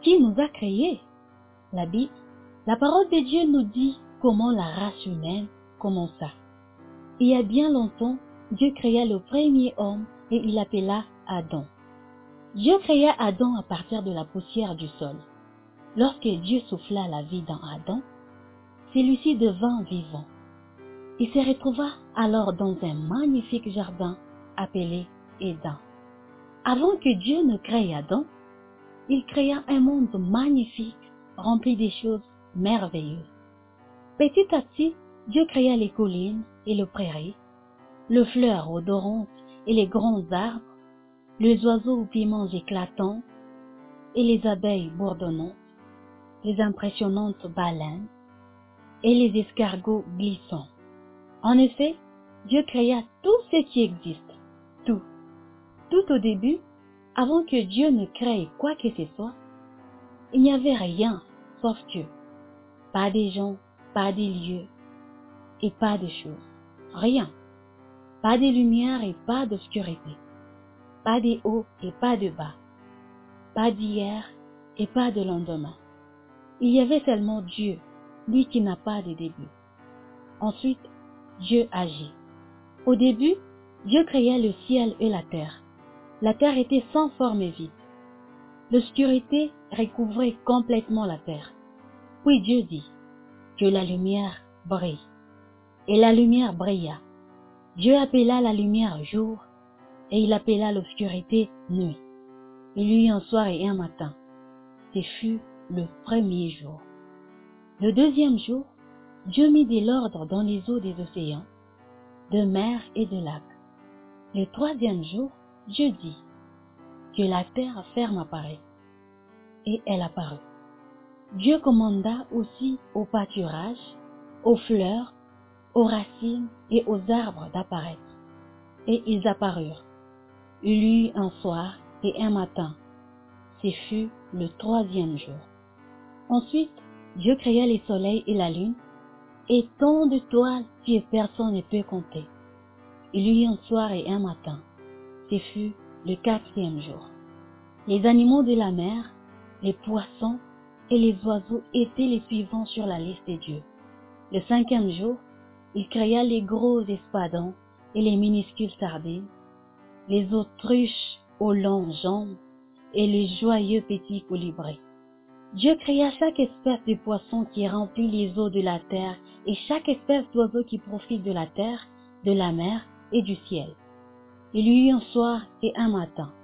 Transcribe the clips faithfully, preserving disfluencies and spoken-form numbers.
qui nous a créés. La Bible, la parole de Dieu nous dit comment la race humaine commença. Il y a bien longtemps, Dieu créa le premier homme et il l'appela Adam. Dieu créa Adam à partir de la poussière du sol. Lorsque Dieu souffla la vie dans Adam, celui-ci devint vivant. Il se retrouva alors dans un magnifique jardin appelé Éden. Avant que Dieu ne crée Adam, il créa un monde magnifique, rempli de choses merveilleuses. Petit à petit, Dieu créa les collines et les prairies, les fleurs odorantes et les grands arbres, les oiseaux aux piments éclatants et les abeilles bourdonnantes, les impressionnantes baleines et les escargots glissants. En effet, Dieu créa tout ce qui existe, tout. Tout au début, avant que Dieu ne crée quoi que ce soit, il n'y avait rien sauf Dieu. Pas des gens, pas des lieux et pas de choses. Rien. Pas de lumière et pas d'obscurité. Pas de haut et pas de bas. Pas d'hier et pas de lendemain. Il y avait seulement Dieu, lui qui n'a pas de début. Ensuite, Dieu agit. Au début, Dieu créa le ciel et la terre. La terre était sans forme et vide. L'obscurité recouvrait complètement la terre. Puis Dieu dit que la lumière brille. Et la lumière brilla. Dieu appela la lumière jour, et il appela l'obscurité nuit. Il y eut un soir et un matin. Ce fut le premier jour. Le deuxième jour, Dieu mit de l'ordre dans les eaux des océans, de mer et de lacs. Le troisième jour, Dieu dit que la terre ferme apparaît. Et elle apparut. Dieu commanda aussi au pâturage, aux fleurs, aux racines et aux arbres d'apparaître. Et ils apparurent. Il y eut un soir et un matin. Ce fut le troisième jour. Ensuite, Dieu créa les soleils et la lune, et tant d'étoiles que personne ne peut compter. Il y eut un soir et un matin. Ce fut le quatrième jour. Les animaux de la mer, les poissons et les oiseaux étaient les suivants sur la liste de Dieu. Le cinquième jour, il créa les gros espadons et les minuscules sardines, les autruches aux longues jambes et les joyeux petits colibrés. Dieu créa chaque espèce de poisson qui remplit les eaux de la terre et chaque espèce d'oiseau qui profite de la terre, de la mer et du ciel. Il y eut un soir et un matin.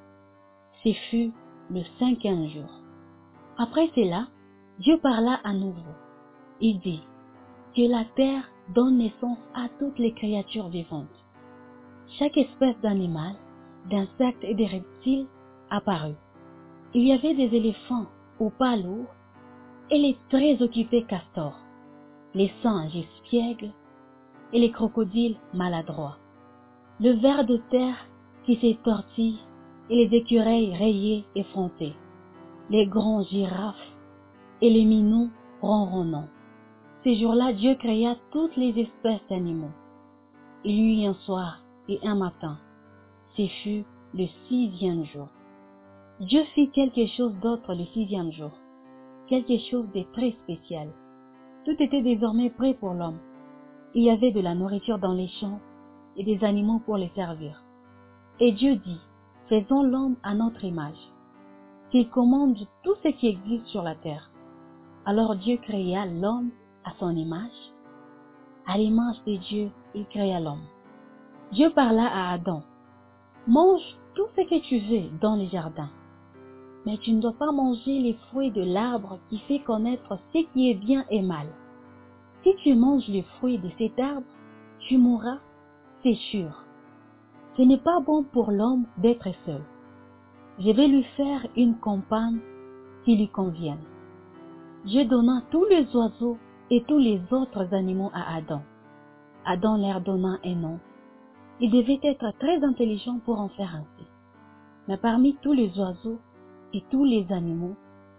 Ce fut le cinquième jour. Après cela, Dieu parla à nouveau. Il dit que la terre donne naissance à toutes les créatures vivantes. Chaque espèce d'animal, d'insectes et de reptiles apparut. Il y avait des éléphants aux pas lourds et les très occupés castors, les singes espiègles et les crocodiles maladroits, le ver de terre qui s'étortille et les écureuils rayés effrontés, les grands girafes et les minous ronronnants. Ces jours-là, Dieu créa toutes les espèces d'animaux. Il y eut un soir et un matin. Ce fut le sixième jour. Dieu fit quelque chose d'autre le sixième jour, quelque chose de très spécial. Tout était désormais prêt pour l'homme. Il y avait de la nourriture dans les champs et des animaux pour les servir. Et Dieu dit, faisons l'homme à notre image, qu'il commande tout ce qui existe sur la terre. Alors Dieu créa l'homme à son image. À l'image de Dieu, il créa l'homme. Dieu parla à Adam. Mange tout ce que tu veux dans le jardin. Mais tu ne dois pas manger les fruits de l'arbre qui fait connaître ce qui est bien et mal. Si tu manges les fruits de cet arbre, tu mourras, c'est sûr. Ce n'est pas bon pour l'homme d'être seul. Je vais lui faire une compagne qui lui convienne. Dieu donna tous les oiseaux et tous les autres animaux à Adam. Adam leur donna un nom. Il devait être très intelligent pour en faire ainsi. Mais parmi tous les oiseaux et tous les animaux,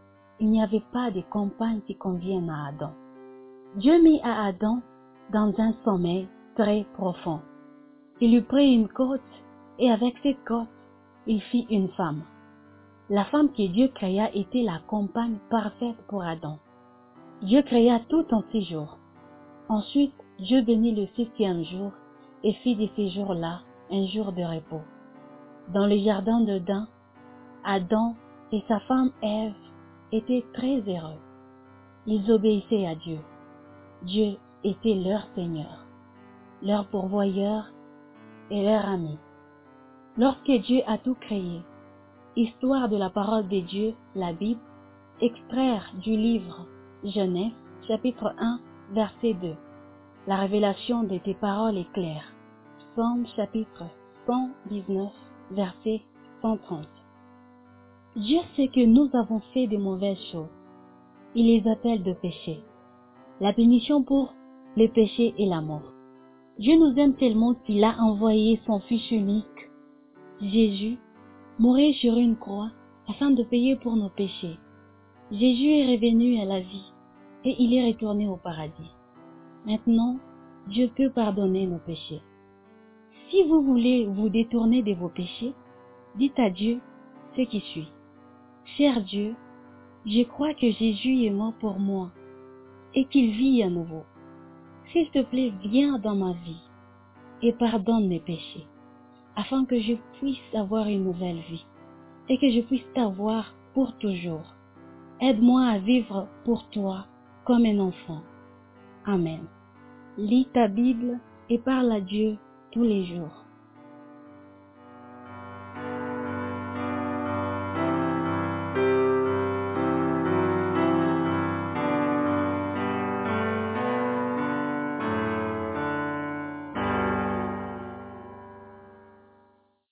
il n'y avait pas de compagne qui convienne à Adam. Dieu mit à Adam dans un sommeil très profond. Il lui prit une côte et avec cette côte, il fit une femme. La femme que Dieu créa était la compagne parfaite pour Adam. Dieu créa tout en six jours. Ensuite, Dieu bénit le septième jour et fit de ces jours-là un jour de repos. Dans le jardin d'Éden, Adam et sa femme Ève étaient très heureux. Ils obéissaient à Dieu. Dieu était leur Seigneur, leur pourvoyeur et leur ami. Lorsque Dieu a tout créé, histoire de la parole de Dieu, la Bible, extraire du livre Genèse, chapitre un, verset deux. La révélation de tes paroles est claire. Psaume chapitre cent dix-neuf, verset cent trente. Dieu sait que nous avons fait de mauvaises choses. Il les appelle de péchés. La punition pour le péché est la mort. Dieu nous aime tellement qu'il a envoyé son Fils unique, Jésus, mourir sur une croix afin de payer pour nos péchés. Jésus est revenu à la vie et il est retourné au paradis. Maintenant, Dieu peut pardonner nos péchés. Si vous voulez vous détourner de vos péchés, dites à Dieu ce qui suit. Cher Dieu, je crois que Jésus est mort pour moi et qu'il vit à nouveau. S'il te plaît, viens dans ma vie et pardonne mes péchés, afin que je puisse avoir une nouvelle vie et que je puisse t'avoir pour toujours. Aide-moi à vivre pour toi comme un enfant. Amen. Lis ta Bible et parle à Dieu tous les jours.